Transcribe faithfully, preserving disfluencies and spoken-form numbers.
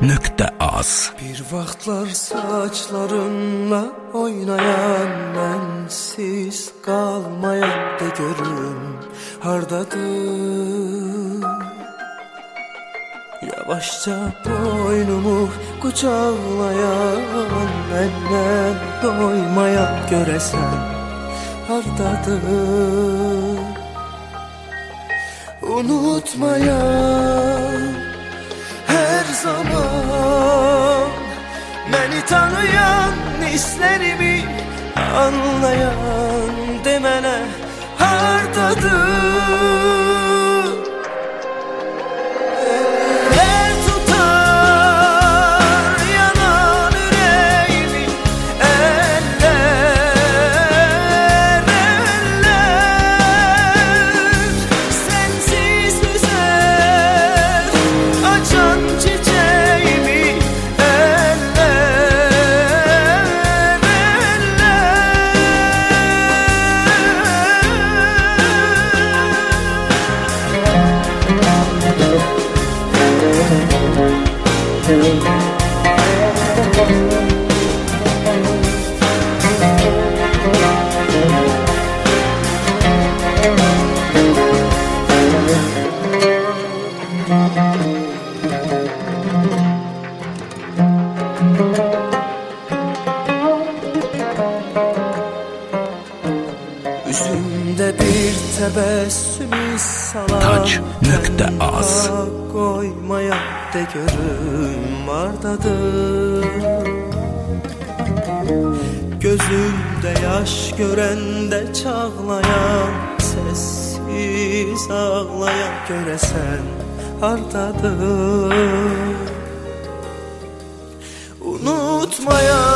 nöqtə az. Bir vaxtlar saçlarınla oynayan, mənsiz qalmayan de görüm hardadır. Yavaşça boynumu qucaqlayan, məndən doymayan görəsən hardadır. Unutmayan her zaman, məni tanıyan, hislərimi anlayan de mənə hardadır. El tutar yanan ürəyimi eller, eller. Sensiz güzel açan çiçeğimi eller, üzümdə bir təbəssümü salan, Tac nöqtə az. Qoymaya de görüm hardadır. Gözümdə yaş görəndə çağlayan, sessiz ağlayan görəsən hardadır. Unutmayan